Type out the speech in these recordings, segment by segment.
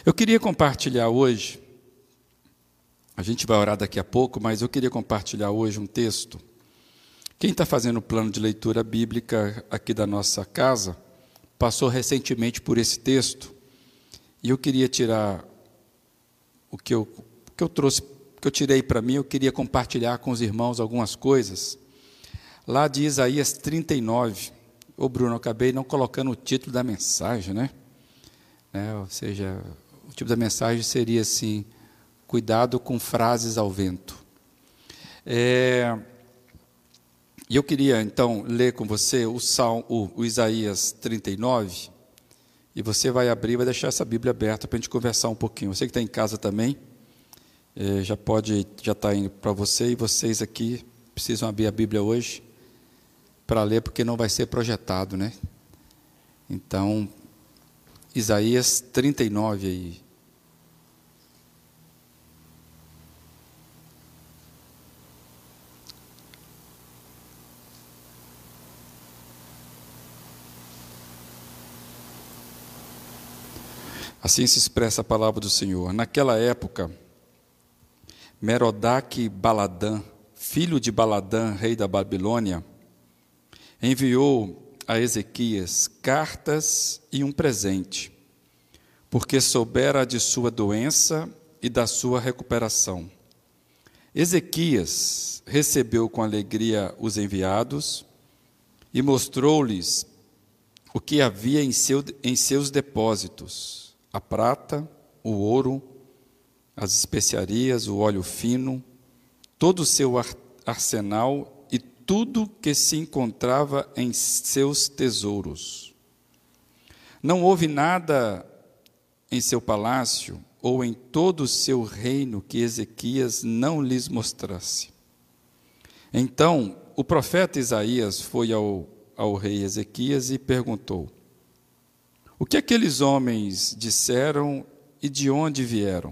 Eu queria compartilhar hoje, a gente vai orar daqui a pouco, mas eu queria compartilhar hoje um texto. Quem está fazendo o plano de leitura bíblica aqui da nossa casa, passou recentemente por esse texto, e eu queria tirar o que eu trouxe, que eu tirei para mim, eu queria compartilhar com os irmãos algumas coisas. Lá de Isaías 39, ô Bruno, eu acabei não colocando o título da mensagem, né? Ou seja, o título da mensagem seria assim, cuidado com frases ao vento. E eu queria, então, ler com você o Isaías 39, e você vai abrir, vai deixar essa Bíblia aberta para a gente conversar um pouquinho. Você que está em casa também, já está indo para você, e vocês aqui precisam abrir a Bíblia hoje para ler, porque não vai ser projetado, né? Então, Isaías 39 aí. Assim se expressa a palavra do Senhor. Naquela época, Merodach-Baladã, filho de Baladã, rei da Babilônia, enviou a Ezequias cartas e um presente, porque soubera de sua doença e da sua recuperação. Ezequias recebeu com alegria os enviados e mostrou-lhes o que havia em seus depósitos: a prata, o ouro, as especiarias, o óleo fino, todo o seu arsenal e tudo que se encontrava em seus tesouros. Não houve nada em seu palácio ou em todo o seu reino que Ezequias não lhes mostrasse. Então, o profeta Isaías foi ao rei Ezequias e perguntou: o que aqueles homens disseram e de onde vieram?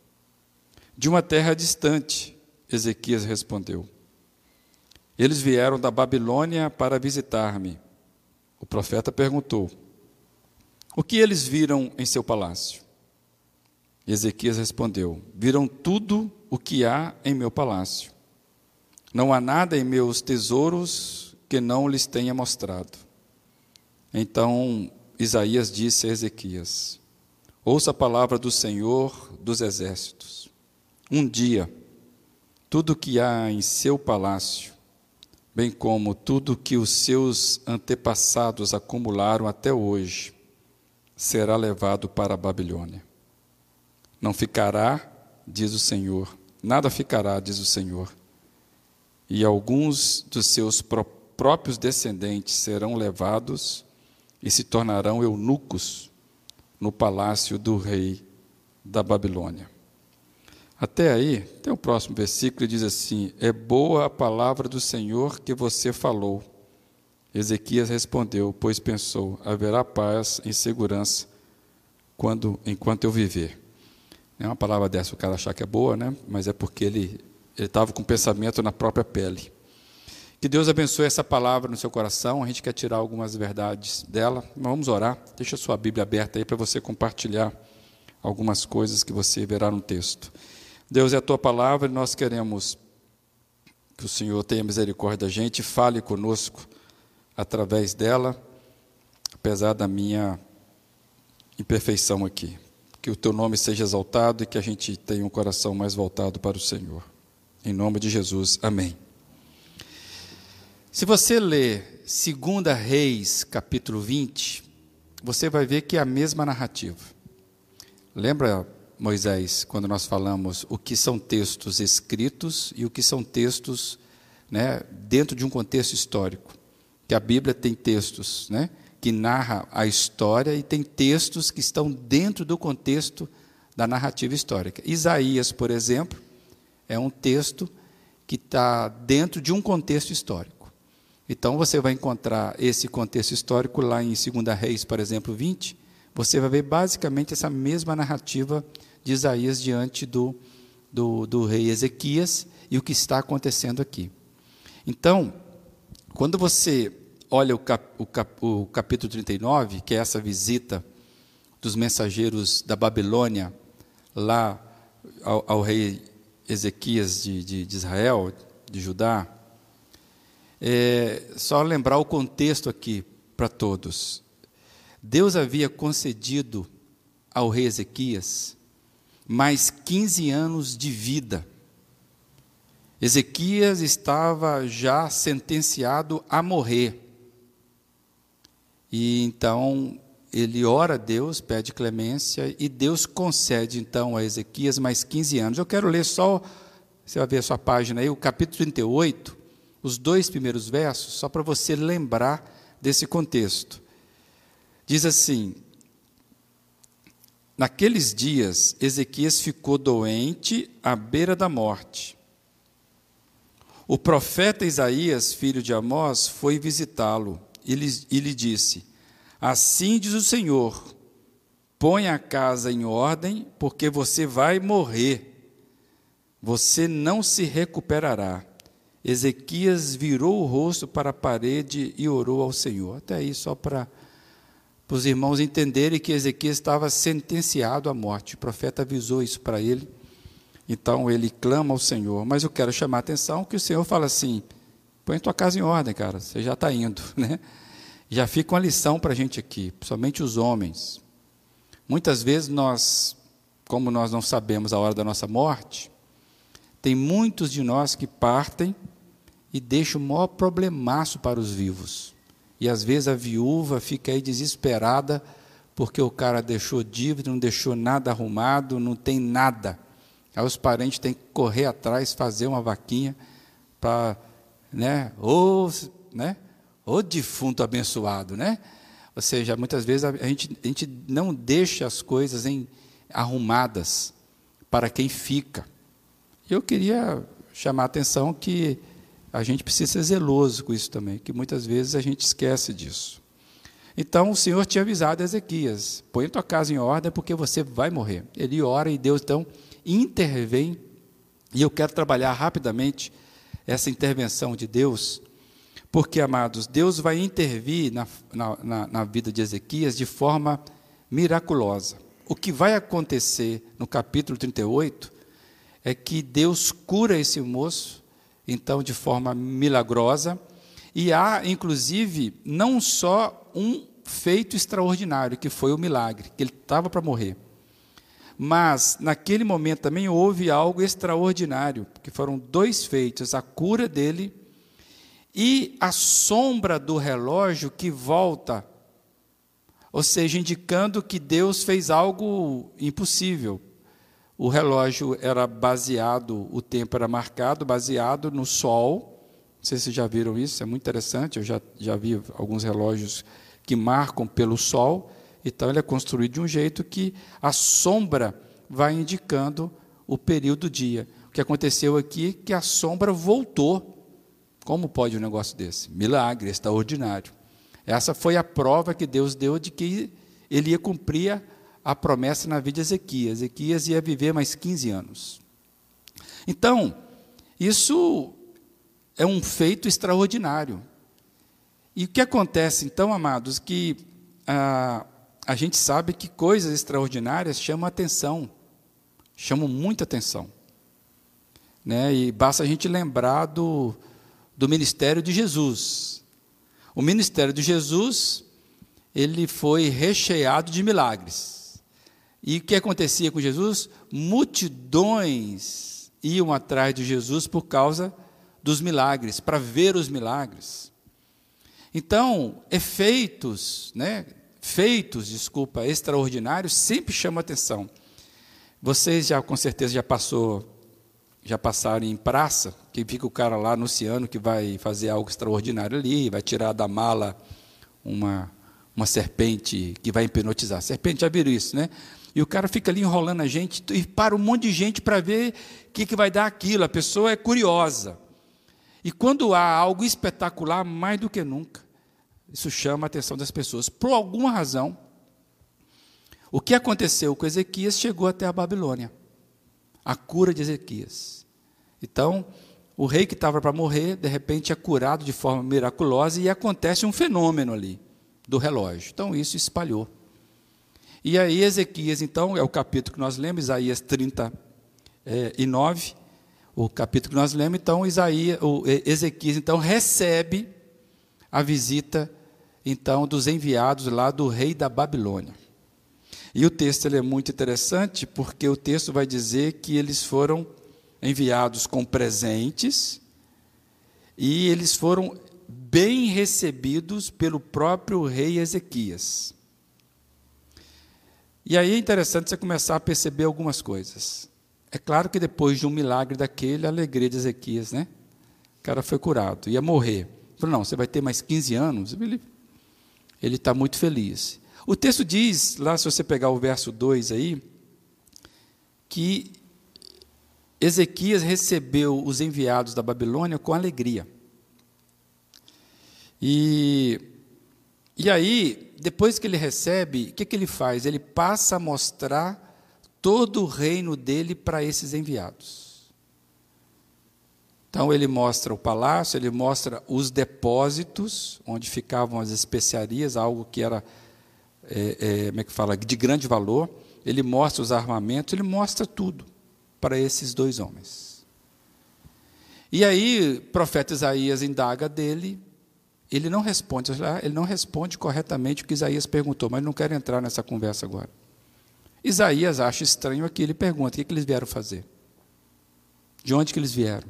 De uma terra distante, Ezequias respondeu. Eles vieram da Babilônia para visitar-me. O profeta perguntou: o que eles viram em seu palácio? Ezequias respondeu: viram tudo o que há em meu palácio. Não há nada em meus tesouros que não lhes tenha mostrado. Então Isaías disse a Ezequias: ouça a palavra do Senhor dos exércitos. Um dia, tudo o que há em seu palácio, bem como tudo que os seus antepassados acumularam até hoje, será levado para a Babilônia. Não ficará, diz o Senhor, nada ficará, diz o Senhor, e alguns dos seus próprios descendentes serão levados e se tornarão eunucos no palácio do rei da Babilônia. Até aí, tem o próximo versículo, diz assim: é boa a palavra do Senhor que você falou. Ezequias respondeu, pois pensou: haverá paz e segurança enquanto eu viver. É uma palavra dessa, o cara achar que é boa, né? Mas é porque ele estava com o pensamento na própria pele. Que Deus abençoe essa palavra no seu coração. A gente quer tirar algumas verdades dela. Vamos orar. Deixa a sua Bíblia aberta aí para você compartilhar algumas coisas que você verá no texto. Deus, é a tua palavra e nós queremos que o Senhor tenha misericórdia da gente e fale conosco através dela, apesar da minha imperfeição aqui. Que o teu nome seja exaltado e que a gente tenha um coração mais voltado para o Senhor. Em nome de Jesus, amém. Se você ler 2 Reis, capítulo 20, você vai ver que é a mesma narrativa. Lembra, Moisés, quando nós falamos o que são textos escritos e o que são textos, né, dentro de um contexto histórico? Que a Bíblia tem textos, né, que narra a história e tem textos que estão dentro do contexto da narrativa histórica. Isaías, por exemplo, é um texto que está dentro de um contexto histórico. Então, você vai encontrar esse contexto histórico lá em 2 Reis, por exemplo, 20, você vai ver basicamente essa mesma narrativa de Isaías diante do rei Ezequias e o que está acontecendo aqui. Então, quando você olha o capítulo 39, que é essa visita dos mensageiros da Babilônia, lá ao rei Ezequias de Israel, de Judá. Só lembrar o contexto aqui para todos. Deus havia concedido ao rei Ezequias mais 15 anos de vida. Ezequias estava já sentenciado a morrer. E então ele ora a Deus, pede clemência, e Deus concede então a Ezequias mais 15 anos. Eu quero ler só, você vai ver a sua página aí, o capítulo 38, os 2 primeiros versos, só para você lembrar desse contexto. Diz assim: naqueles dias, Ezequias ficou doente à beira da morte. O profeta Isaías, filho de Amós, foi visitá-lo e lhe disse: assim diz o Senhor, ponha a casa em ordem, porque você vai morrer, você não se recuperará. Ezequias virou o rosto para a parede e orou ao Senhor. Até aí, só para os irmãos entenderem que Ezequias estava sentenciado à morte. O profeta avisou isso para ele. Então ele clama ao Senhor. Mas eu quero chamar a atenção que o Senhor fala assim: põe tua casa em ordem, cara, você já está indo, né? Já fica uma lição para a gente aqui, principalmente os homens. Muitas vezes como nós não sabemos a hora da nossa morte, tem muitos de nós que partem e deixam o maior problemaço para os vivos. E às vezes a viúva fica aí desesperada, porque o cara deixou dívida, não deixou nada arrumado, não tem nada. Aí os parentes têm que correr atrás, fazer uma vaquinha para, o defunto abençoado, né? Ou seja, muitas vezes a gente não deixa as coisas arrumadas para quem fica. Eu queria chamar a atenção que a gente precisa ser zeloso com isso também, que muitas vezes a gente esquece disso. Então o Senhor tinha avisado a Ezequias: põe tua casa em ordem, porque você vai morrer. Ele ora e Deus então intervém, e eu quero trabalhar rapidamente essa intervenção de Deus, porque, amados, Deus vai intervir na vida de Ezequias de forma miraculosa. O que vai acontecer no capítulo 38 é que Deus cura esse moço, então, de forma milagrosa, e há, inclusive, não só um feito extraordinário, que foi o milagre, que ele estava para morrer, mas, naquele momento também houve algo extraordinário, que foram 2 feitos: a cura dele e a sombra do relógio que volta, ou seja, indicando que Deus fez algo impossível. O relógio era baseado, o tempo era marcado, baseado no sol. Não sei se vocês já viram isso, é muito interessante. Eu já vi alguns relógios que marcam pelo sol. Então, ele é construído de um jeito que a sombra vai indicando o período do dia. O que aconteceu aqui é que a sombra voltou. Como pode um negócio desse? Milagre, extraordinário. Essa foi a prova que Deus deu de que ele ia cumprir a promessa na vida de Ezequias. Ezequias ia viver mais 15 anos. Então, isso é um feito extraordinário. E o que acontece, então, amados, que a gente sabe que coisas extraordinárias chamam atenção, chamam muita atenção. Né? E basta a gente lembrar do ministério de Jesus. O ministério de Jesus, ele foi recheado de milagres. E o que acontecia com Jesus? Multidões iam atrás de Jesus por causa dos milagres, para ver os milagres. Então, feitos extraordinários sempre chamam atenção. Vocês com certeza já passaram em praça, que fica o cara lá anunciando que vai fazer algo extraordinário ali, vai tirar da mala uma serpente que vai hipnotizar. Serpente, já viram isso, né? E o cara fica ali enrolando a gente, e para um monte de gente para ver o que vai dar aquilo. A pessoa é curiosa. E quando há algo espetacular, mais do que nunca, isso chama a atenção das pessoas. Por alguma razão, o que aconteceu com Ezequias chegou até a Babilônia. A cura de Ezequias. Então, o rei que estava para morrer, de repente é curado de forma miraculosa, e acontece um fenômeno ali, do relógio. Então, isso espalhou. E aí Ezequias, então, é o capítulo que nós lemos, Isaías 39, o capítulo que nós lemos, então, Ezequias, então, recebe a visita, então, dos enviados lá do rei da Babilônia. E o texto ele é muito interessante, porque o texto vai dizer que eles foram enviados com presentes, e eles foram bem recebidos pelo próprio rei Ezequias. E aí é interessante você começar a perceber algumas coisas. É claro que depois de um milagre daquele, a alegria de Ezequias, né? O cara foi curado, ia morrer. Falou, não, você vai ter mais 15 anos. Ele está muito feliz. O texto diz, lá se você pegar o verso 2 aí, que Ezequias recebeu os enviados da Babilônia com alegria. E aí, depois que ele recebe, o que ele faz? Ele passa a mostrar todo o reino dele para esses enviados. Então, ele mostra o palácio, ele mostra os depósitos, onde ficavam as especiarias, algo que era, como é que fala, de grande valor. Ele mostra os armamentos, ele mostra tudo para esses dois homens. E aí, o profeta Isaías indaga dele, ele não responde corretamente o que Isaías perguntou, mas não quero entrar nessa conversa agora. Isaías acha estranho aqui, ele pergunta, o que eles vieram fazer? De onde que eles vieram?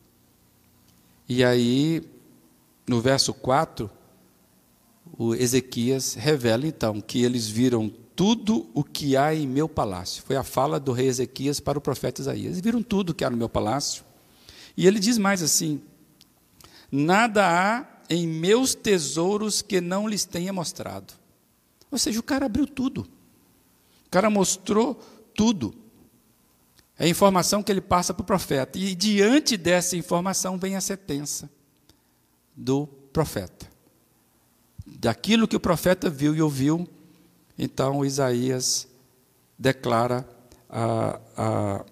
E aí, no verso 4, o Ezequias revela então que eles viram tudo o que há em meu palácio. Foi a fala do rei Ezequias para o profeta Isaías. Eles viram tudo o que há no meu palácio. E ele diz mais assim, nada há em meus tesouros que não lhes tenha mostrado. Ou seja, o cara abriu tudo. O cara mostrou tudo. É a informação que ele passa para o profeta. E diante dessa informação vem a sentença do profeta. Daquilo que o profeta viu e ouviu, então Isaías declara a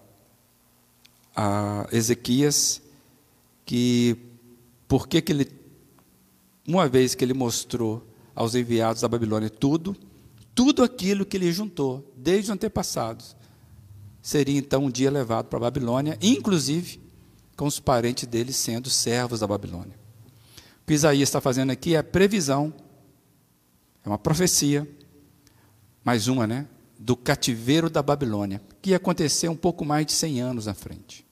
Ezequias que porque que ele, uma vez que ele mostrou aos enviados da Babilônia tudo aquilo que ele juntou, desde os antepassados, seria então um dia levado para a Babilônia, inclusive com os parentes dele sendo servos da Babilônia. O que Isaías está fazendo aqui é a previsão, é uma profecia, mais uma, né, do cativeiro da Babilônia, que ia acontecer um pouco mais de 100 anos na frente.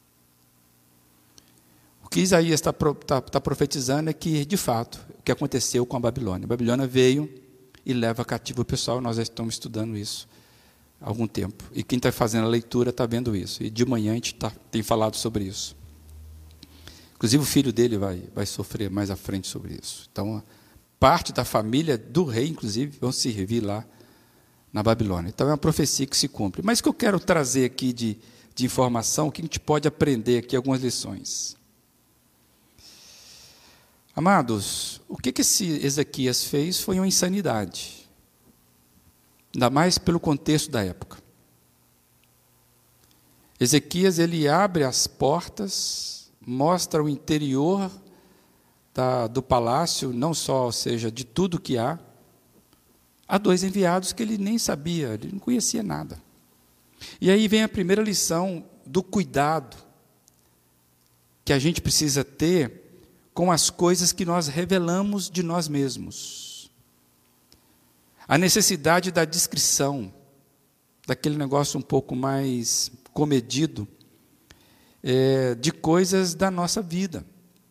O que Isaías está profetizando é que, de fato, o que aconteceu com a Babilônia. A Babilônia veio e leva cativo o pessoal, nós já estamos estudando isso há algum tempo. E quem está fazendo a leitura está vendo isso. E de manhã a gente tem falado sobre isso. Inclusive o filho dele vai sofrer mais à frente sobre isso. Então, parte da família do rei, inclusive, vão servir lá na Babilônia. Então, é uma profecia que se cumpre. Mas o que eu quero trazer aqui de informação, o que a gente pode aprender aqui, algumas lições. Amados, o que esse Ezequias fez foi uma insanidade. Ainda mais pelo contexto da época. Ezequias, ele abre as portas, mostra o interior do palácio, não só, ou seja, de tudo que há. Há dois enviados que ele nem sabia, ele não conhecia nada. E aí vem a primeira lição do cuidado que a gente precisa ter com as coisas que nós revelamos de nós mesmos. A necessidade da discrição, daquele negócio um pouco mais comedido, de coisas da nossa vida.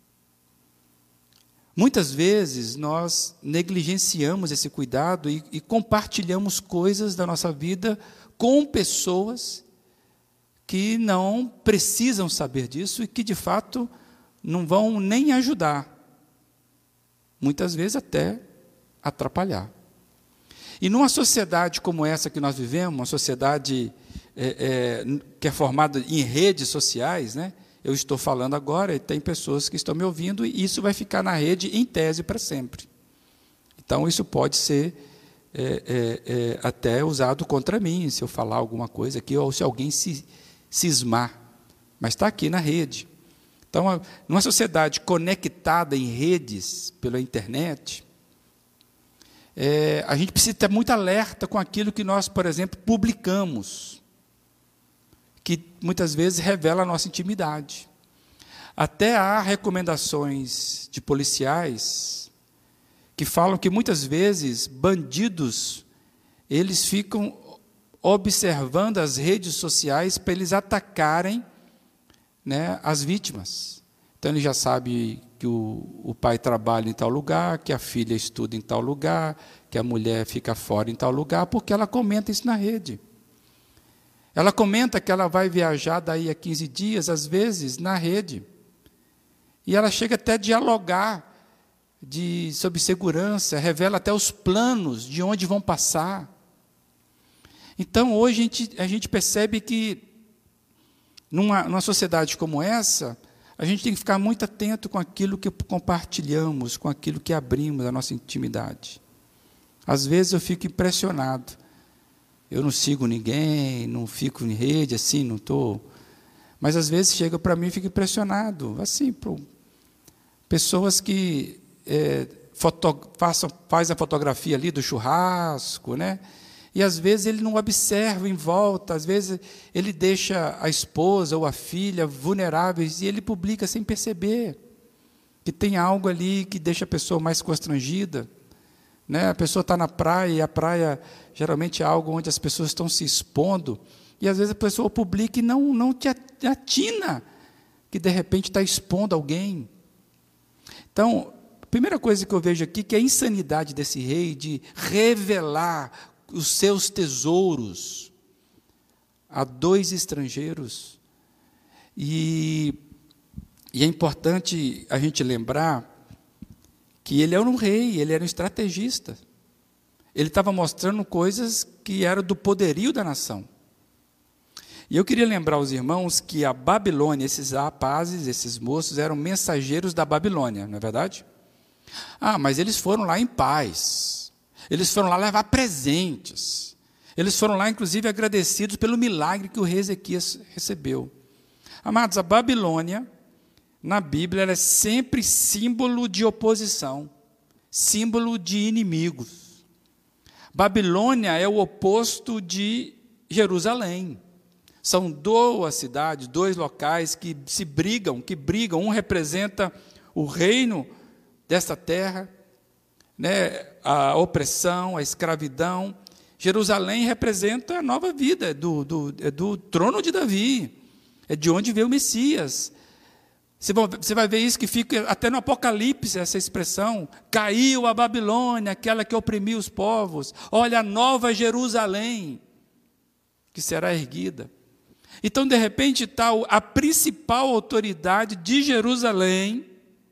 Muitas vezes nós negligenciamos esse cuidado e compartilhamos coisas da nossa vida com pessoas que não precisam saber disso e que, de fato, não vão nem ajudar. Muitas vezes até atrapalhar. E numa sociedade como essa que nós vivemos, uma sociedade que é formada em redes sociais, né? Eu estou falando agora e tem pessoas que estão me ouvindo e isso vai ficar na rede em tese para sempre. Então, isso pode ser até usado contra mim, se eu falar alguma coisa aqui, ou se alguém se cismar. Mas está aqui na rede. Então, numa sociedade conectada em redes, pela internet, a gente precisa estar muito alerta com aquilo que nós, por exemplo, publicamos, que muitas vezes revela a nossa intimidade. Até há recomendações de policiais que falam que muitas vezes bandidos, eles ficam observando as redes sociais para eles atacarem, né, as vítimas. Então ele já sabe que o pai trabalha em tal lugar, que a filha estuda em tal lugar, que a mulher fica fora em tal lugar, porque ela comenta isso na rede. Ela comenta que ela vai viajar daí a 15 dias, às vezes, na rede. E ela chega até a dialogar sobre segurança, revela até os planos de onde vão passar. Então, hoje, a gente percebe que, numa sociedade como essa, a gente tem que ficar muito atento com aquilo que compartilhamos, com aquilo que abrimos, a nossa intimidade. Às vezes eu fico impressionado. Eu não sigo ninguém, não fico em rede, assim, não estou... Mas, às vezes, chega para mim e fico impressionado. Assim, pessoas que fazem a fotografia ali do churrasco, né? E, às vezes, ele não observa em volta, às vezes, ele deixa a esposa ou a filha vulneráveis e ele publica sem perceber que tem algo ali que deixa a pessoa mais constrangida. Né? A pessoa está na praia, e a praia geralmente é algo onde as pessoas estão se expondo, e, às vezes, a pessoa publica e não te atina que, de repente, está expondo alguém. Então, a primeira coisa que eu vejo aqui, que é a insanidade desse rei de revelar os seus tesouros a 2 estrangeiros. E é importante a gente lembrar que ele era um rei, ele era um estrategista. Ele estava mostrando coisas que eram do poderio da nação. E eu queria lembrar aos irmãos que a Babilônia, esses rapazes, esses moços, eram mensageiros da Babilônia, não é verdade? Mas eles foram lá em paz. Eles foram lá levar presentes. Eles foram lá, inclusive, agradecidos pelo milagre que o rei Ezequias recebeu. Amados, a Babilônia, na Bíblia, ela é sempre símbolo de oposição, símbolo de inimigos. Babilônia é o oposto de Jerusalém. São 2 cidades, 2 locais que brigam. Um representa o reino desta terra, né, a opressão, a escravidão. Jerusalém representa a nova vida, é do trono de Davi, é de onde veio o Messias. Você vai ver isso que fica até no Apocalipse, essa expressão: caiu a Babilônia, aquela que oprimiu os povos. Olha, a nova Jerusalém, que será erguida. Então, de repente, está a principal autoridade de Jerusalém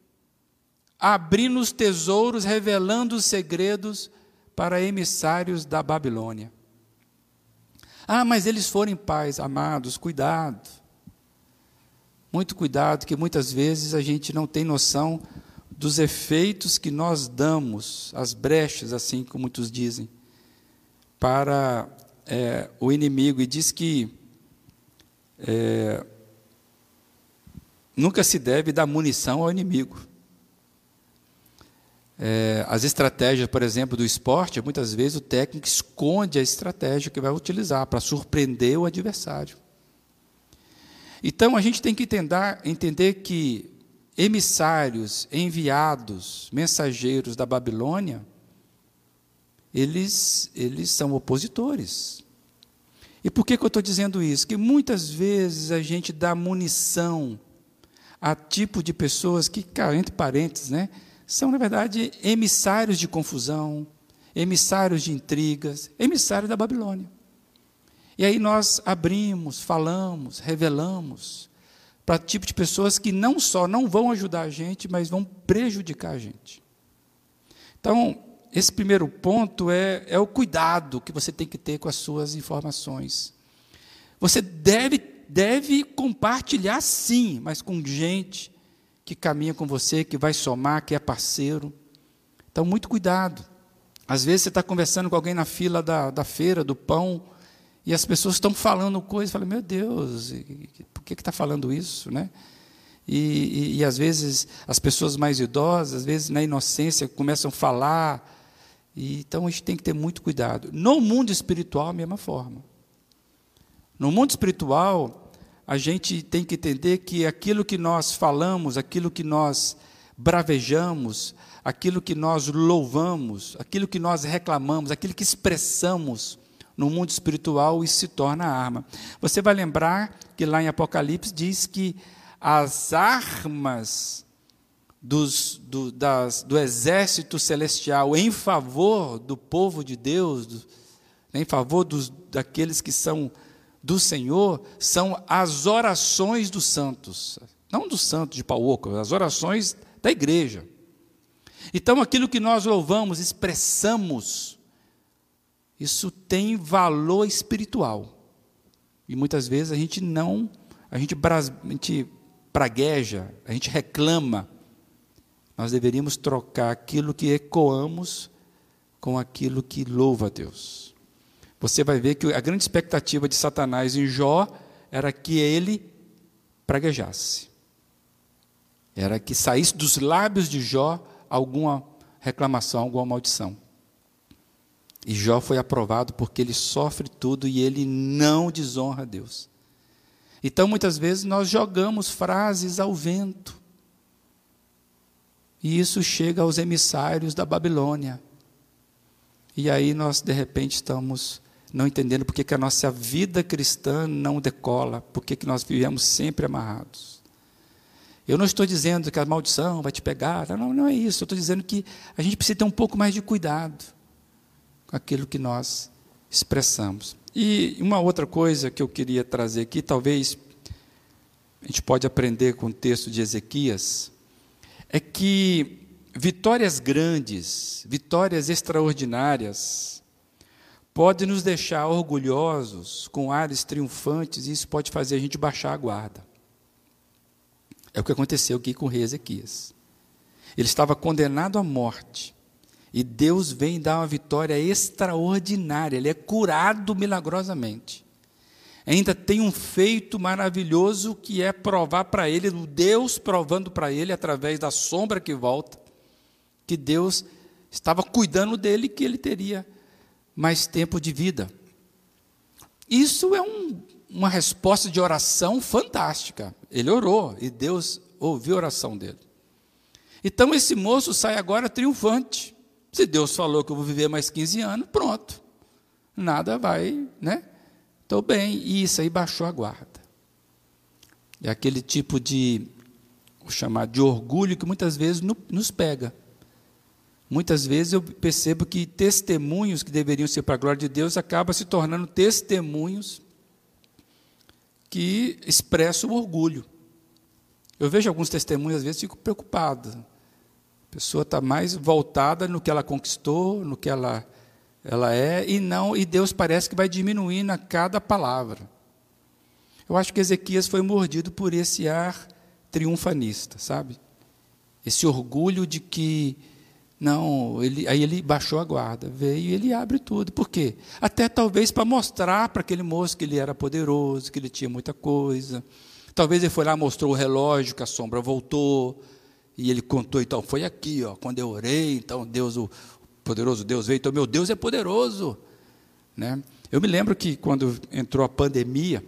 abrindo os tesouros, revelando os segredos para emissários da Babilônia. Mas eles foram em paz. Amados, cuidado. Muito cuidado, que muitas vezes a gente não tem noção dos efeitos que nós damos, as brechas, assim como muitos dizem, para o inimigo. E diz que nunca se deve dar munição ao inimigo. As estratégias, por exemplo, do esporte, muitas vezes o técnico esconde a estratégia que vai utilizar para surpreender o adversário. Então, a gente tem que entender que emissários, enviados, mensageiros da Babilônia, eles são opositores. E por que eu estou dizendo isso? Que muitas vezes a gente dá munição a tipo de pessoas que, entre parênteses, né, são, na verdade, emissários de confusão, emissários de intrigas, emissários da Babilônia. E aí nós abrimos, falamos, revelamos para tipo de pessoas que não só não vão ajudar a gente, mas vão prejudicar a gente. Então, esse primeiro ponto é o cuidado que você tem que ter com as suas informações. Você deve compartilhar, sim, mas com gente que caminha com você, que vai somar, que é parceiro. Então, muito cuidado. Às vezes, você está conversando com alguém na fila da feira, do pão, e as pessoas estão falando coisas, fala, meu Deus, por que está falando isso, né? E às vezes, as pessoas mais idosas, às vezes, na inocência, começam a falar, Então a gente tem que ter muito cuidado. No mundo espiritual, a mesma forma. No mundo espiritual, a gente tem que entender que aquilo que nós falamos, aquilo que nós bravejamos, aquilo que nós louvamos, aquilo que nós reclamamos, aquilo que expressamos no mundo espiritual, isso se torna arma. Você vai lembrar que lá em Apocalipse diz que as armas do exército celestial em favor do povo de Deus, em favor daqueles que são do Senhor, são as orações dos santos. Não dos santos de pau oco, as orações da igreja. Então, aquilo que nós louvamos, expressamos, isso tem valor espiritual. E muitas vezes a gente pragueja, a gente reclama. Nós deveríamos trocar aquilo que ecoamos com aquilo que louva a Deus. Você vai ver que a grande expectativa de Satanás em Jó era que ele praguejasse. Era que saísse dos lábios de Jó alguma reclamação, alguma maldição. E Jó foi aprovado porque ele sofre tudo e ele não desonra a Deus. Então, muitas vezes, nós jogamos frases ao vento. E isso chega aos emissários da Babilônia. E aí nós, de repente, estamos não entendendo por que a nossa vida cristã não decola, por que nós vivemos sempre amarrados. Eu não estou dizendo que a maldição vai te pegar, não é isso. Eu estou dizendo que a gente precisa ter um pouco mais de cuidado com aquilo que nós expressamos. E uma outra coisa que eu queria trazer aqui, talvez a gente pode aprender com o texto de Ezequias, é que vitórias grandes, vitórias extraordinárias, podem nos deixar orgulhosos, com ares triunfantes, e isso pode fazer a gente baixar a guarda. É o que aconteceu aqui com o rei Ezequias. Ele estava condenado à morte, e Deus vem dar uma vitória extraordinária, ele é curado milagrosamente. Ainda tem um feito maravilhoso que é provar para ele, o Deus provando para ele, através da sombra que volta, que Deus estava cuidando dele e que ele teria mais tempo de vida. Isso é uma resposta de oração fantástica. Ele orou e Deus ouviu a oração dele. Então esse moço sai agora triunfante. Se Deus falou que eu vou viver mais 15 anos, pronto. Nada vai, né? Estou bem. E isso aí baixou a guarda. É aquele tipo de, vou chamar de orgulho, que muitas vezes nos pega. Muitas vezes eu percebo que testemunhos que deveriam ser para a glória de Deus acabam se tornando testemunhos que expressam o orgulho. Eu vejo alguns testemunhos, às vezes fico preocupado. A pessoa está mais voltada no que ela conquistou, no que ela é, e Deus parece que vai diminuindo a cada palavra. Eu acho que Ezequias foi mordido por esse ar triunfanista, sabe? Esse orgulho de que, aí ele baixou a guarda, veio e ele abre tudo. Por quê? Até talvez para mostrar para aquele moço que ele era poderoso, que ele tinha muita coisa. Talvez ele foi lá, mostrou o relógio, que a sombra voltou, e ele contou, então, foi aqui, quando eu orei, então Deus, o poderoso Deus veio, então meu Deus é poderoso. Né? Eu me lembro que quando entrou a pandemia,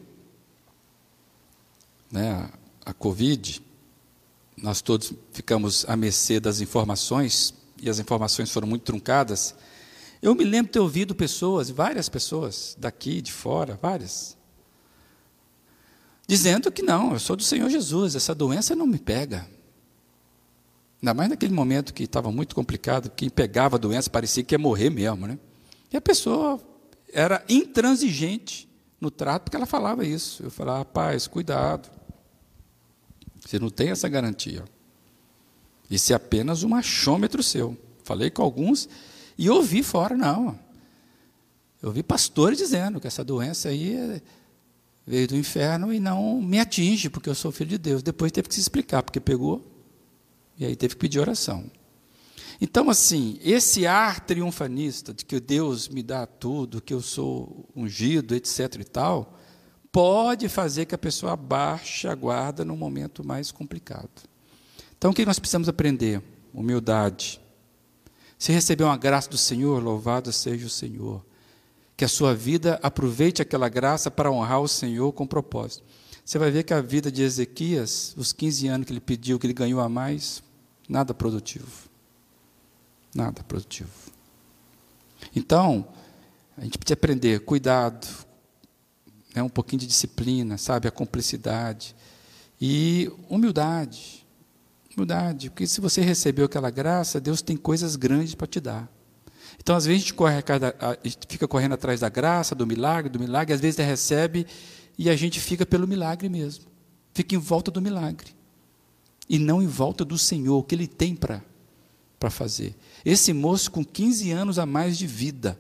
né, a Covid, nós todos ficamos à mercê das informações, e as informações foram muito truncadas. Eu me lembro de ter ouvido várias pessoas, daqui, de fora, várias, dizendo que não, eu sou do Senhor Jesus, essa doença não me pega. Ainda mais naquele momento que estava muito complicado, quem pegava a doença parecia que ia morrer mesmo. Né? E a pessoa era intransigente no trato, porque ela falava isso. Eu falava, rapaz, cuidado, você não tem essa garantia. Isso é apenas um achômetro seu. Falei com alguns e ouvi fora, não. Eu ouvi pastores dizendo que essa doença aí veio do inferno e não me atinge, porque eu sou filho de Deus. Depois teve que se explicar, porque pegou, e aí teve que pedir oração. Então, assim, esse ar triunfanista de que Deus me dá tudo, que eu sou ungido, etc. e tal, pode fazer que a pessoa baixe a guarda num momento mais complicado. Então, o que nós precisamos aprender? Humildade. Se recebeu uma graça do Senhor, louvado seja o Senhor. Que a sua vida aproveite aquela graça para honrar o Senhor com propósito. Você vai ver que a vida de Ezequias, os 15 anos que ele pediu, que ele ganhou a mais, nada produtivo. Nada produtivo. Então, a gente precisa aprender, cuidado, um pouquinho de disciplina, sabe, a cumplicidade e humildade. Humildade, porque se você recebeu aquela graça, Deus tem coisas grandes para te dar. Então, às vezes, a gente fica correndo atrás da graça, do milagre, às vezes recebe e a gente fica pelo milagre mesmo. Fica em volta do milagre. E não em volta do Senhor, o que Ele tem para fazer. Esse moço com 15 anos a mais de vida,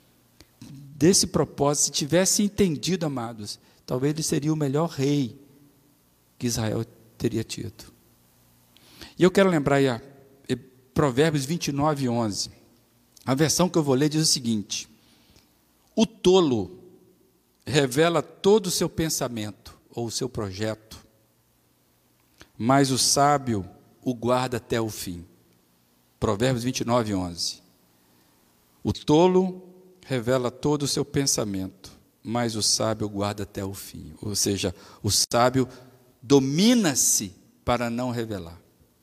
desse propósito, se tivesse entendido, amados, talvez ele seria o melhor rei que Israel teria tido. E eu quero lembrar aí Provérbios 29, 11. A versão que eu vou ler diz o seguinte: o tolo revela todo o seu pensamento ou o seu projeto, mas o sábio o guarda até o fim. Provérbios 29, 11. O tolo revela todo o seu pensamento, mas o sábio o guarda até o fim. Ou seja, o sábio domina-se para não revelar.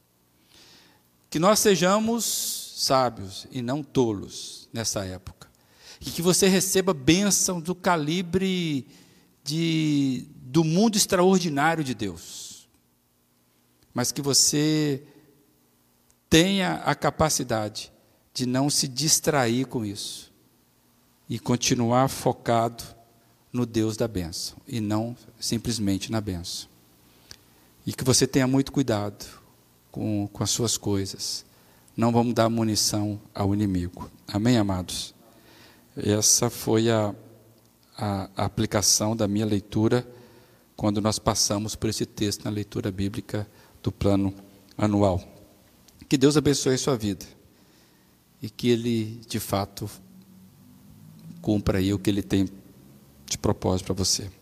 Que nós sejamos sábios e não tolos nessa época. E que você receba bênção do calibre do mundo extraordinário de Deus. Mas que você tenha a capacidade de não se distrair com isso. E continuar focado no Deus da bênção. E não simplesmente na bênção. E que você tenha muito cuidado com as suas coisas. Não vamos dar munição ao inimigo. Amém, amados? Essa foi a aplicação da minha leitura quando nós passamos por esse texto na leitura bíblica do plano anual. Que Deus abençoe a sua vida e que Ele, de fato, cumpra aí o que Ele tem de propósito para você.